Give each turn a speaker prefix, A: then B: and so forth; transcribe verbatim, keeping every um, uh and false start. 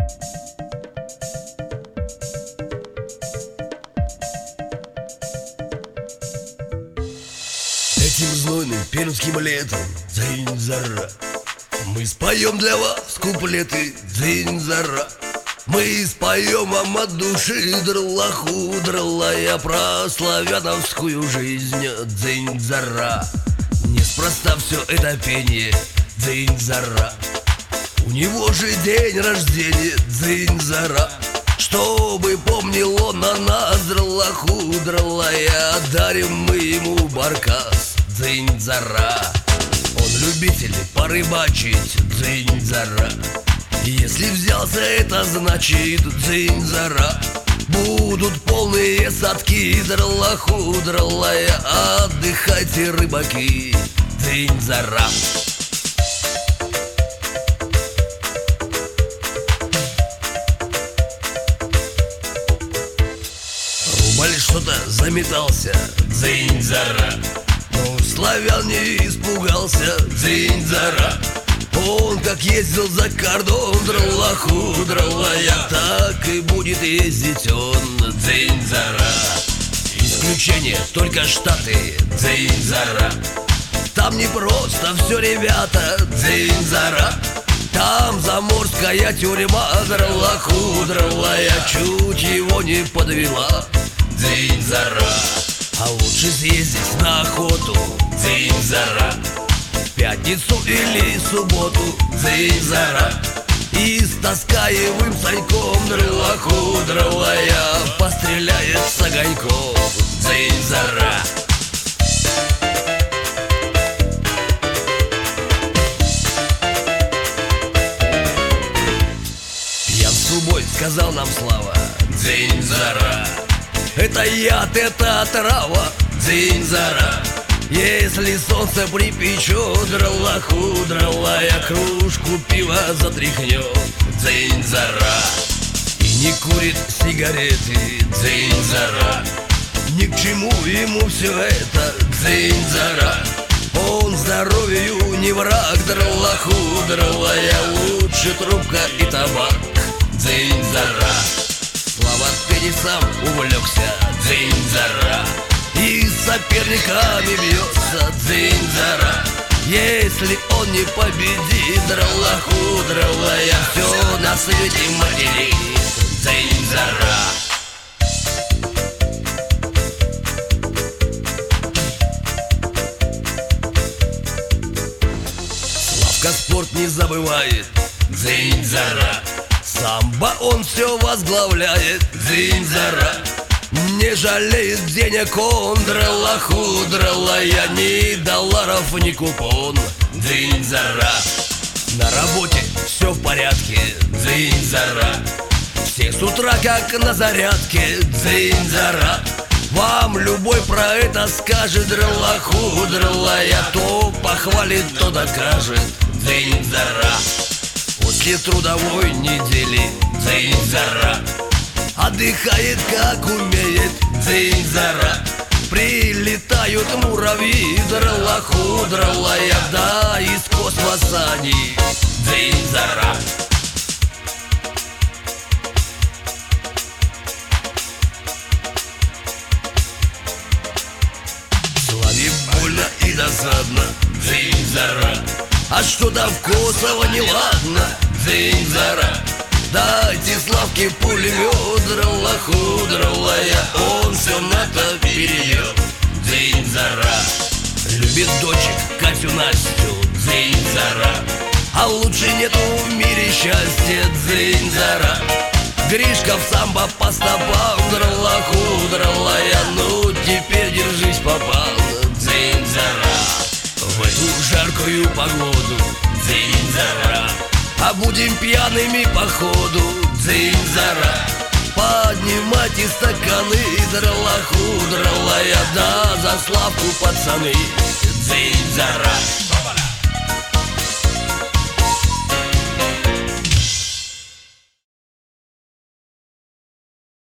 A: Этим знойным пермским летом, дзынь-зара, мы споем для вас куплеты, дзынь-зара. Мы споем вам от души дралаху, дралая, про славяновскую жизнь, дзынь-зара. Неспроста все это пение, дзынь-зара. У него же день рождения, дзынь-зара. Чтобы помнил он о нас, дралаху, дралая, дарим мы ему баркас, дзынь-зара. Он любитель порыбачить, дзынь-зара. Если взялся, это значит, дзынь-зара. Будут полные садки, дралаху, дралая, отдыхайте, рыбаки, дзынь-зара. Рубль что-то заметался, дзынь-зара. Но славян не испугался, дзынь-зара. Он как ездил за кордон, дралаху, дралая, так и будет ездить он, дзынь-зара. Исключение только Штаты, дзынь-зара. Там не просто все, ребята, дзынь-зара. Там заморская тюрьма, дралаху, дралая, чуть его не подвела, дзынь-зара. А лучше съездить на охоту, дзынь-зара. Пятницу или субботу, дзынь-зара. И с таскаевым саньком, дралаху, дралая, постреляет с огоньком, дзынь-зара. Пьян субой, сказал нам Слава, дзынь-зара. Это яд, это отрава, дзынь-зара. Если солнце припечет, дралаху, дралая, кружку пива затряхнет, дзынь-зара. И не курит сигареты, дзынь-зара. Ни к чему ему все это, дзынь-зара. Он здоровью не враг, дралаху, дралая, лучше трубка и табак, дзынь-зара. Слава теннисом увлекся, дзынь-зара. И с соперниками бьется, дзынь-зара. Если он не победит, дралаху, дралая, все на свете материт, дзынь-зара. Славка спорт не забывает, дзынь-зара. Самбо он все возглавляет, дзынь-зара. Не жалеет денег он, дралаху, дралая, ни долларов, ни купон, дзынь-зара. На работе все в порядке, дзынь-зара. Все с утра как на зарядке, дзынь-зара. Вам любой про это скажет, дралаху, дралая, то похвалит, то докажет, дзынь-зара. После трудовой недели, дзынь-зара, отдыхает как умеет, дзынь-зара. Прилетают муравьи, дралаху, дралая, да из космоса они, дзынь-зара. Славе больно и досадно, дзынь-зара. А что-то в Косово неладно, дзынь-зара. Дайте Славке пулемет, дралаху, дралая, он все НАТО перейдет, дзынь-зара. Любит дочек Катю, Настю, дзынь-зара. А лучше нету в мире счастья, дзынь-зара. Гришка в самбо по стопам, дралаху, дралая, ну теперь держись, попал, дзынь-зара. В эту жаркую погоду, дзынь-зара, а будем пьяными походу, дзынь-зара. Поднимайте стаканы, дралаху, дралая, да за Славку, пацаны, дзынь-зара.